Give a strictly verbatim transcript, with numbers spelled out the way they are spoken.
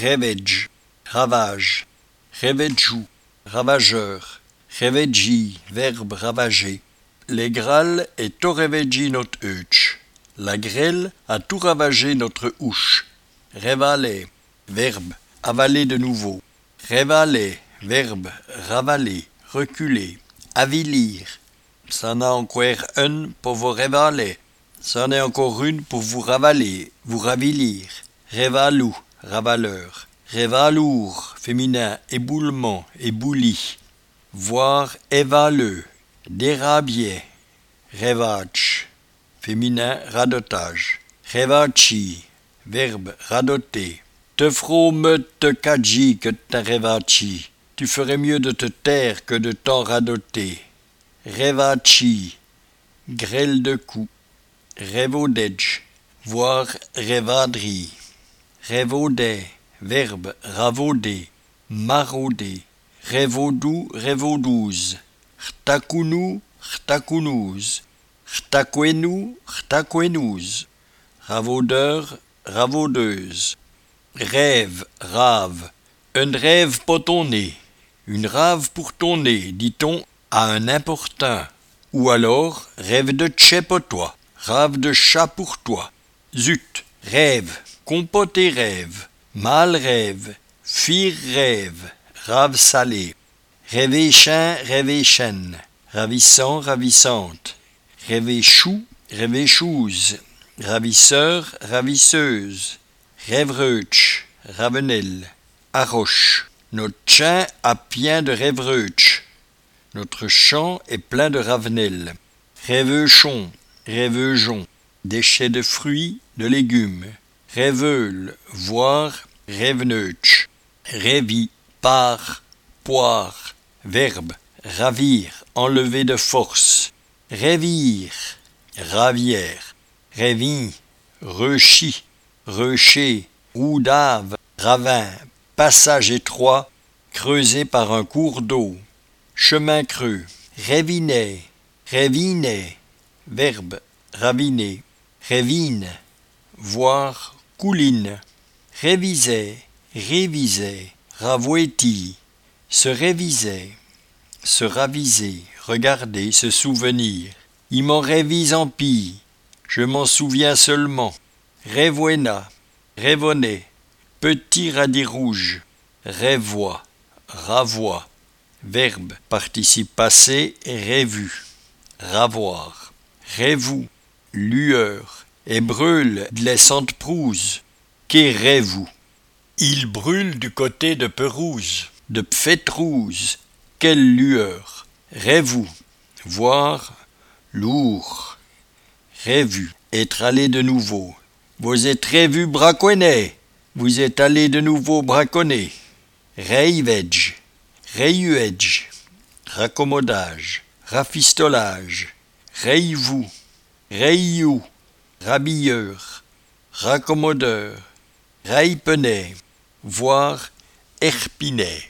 Revenge, ravage. Revedjou, ravageur. Revedji, verbe ravager. Les grâles et tout revedji notre huche. La grêle a tout ravagé notre ouche. Révaler, verbe, avaler de nouveau. Révaler, verbe, ravaler, reculer. Avilir, c'en a encore un pour vous révaler. C'en est encore une pour vous ravaler, vous ravilir. Révalou, ravaleur. Révalour, féminin, éboulement, ébouli. Voir évaleux, dérabier. Révatch, féminin, radotage. Révachi, verbe, radoter. Te frôme te kadji que te révachi. Tu ferais mieux de te taire que de t'en radoter. Révachi, grêle de coups. Révaudedge, voir révadri. Révaudet, verbe, ravauder. Marauder. Révaudou, révaudouze. Rtakounou, rtakounouz. Rtakwénou, rtakwénouz. Ravaudeur, ravaudeuse. Rêve, rave. Un rêve pour ton nez. Une rave pour ton nez, dit-on à un importun. Ou alors, rêve de tchè pour toi. Rave de chat pour toi. Zut, rêve, compote et rêve. Mal rêve, fire rêve. Rave salé. Rêvéchin, rêvéchaine. Ravissant, ravissante. Rêvéchou, rêvéchouse. Ravisseur, ravisseuse. Rêvreuch, ravenel. Arroche. Notre chien a plein de rêvreuch. Notre champ est plein de ravenel. Rêveuchon, rêveujon. Déchets de fruits, de légumes. Rêveule, voir, rêveneuch. Rêvi, part, poire. Verbe, ravir, enlever de force. Rêvir, ravière. Rêvin, rechis, recher, roudave, ravin, passage étroit, creusé par un cours d'eau. Chemin creux, rêvinet, rêvinet, verbe, raviner. Rêvine, voir, couline. Révisait, révisait, ravouetti, se révisait, se raviser, regarder, se souvenir. Il m'en révise en pis, je m'en souviens seulement. Rêvoena, rêvonnet, petit radis rouge. Rêvois, ravois. Verbe, participe passé, rêvu. Ravoir. Rêvou, lueur. Et brûle d'lessante prouse. Qu'est rêvou? Il brûle du côté de Perouse, de Pfétrouze. Quelle lueur! Rêvou, voir, lourd. Rêvu, être allé de nouveau. Vous êtes rêvu braconnet, vous êtes allé de nouveau braconner. Rêvedge, rayuedge, raccommodage, rafistolage. Rêvou, rayou, rabilleur, raccommodeur. Raipenet, voir Erpinet.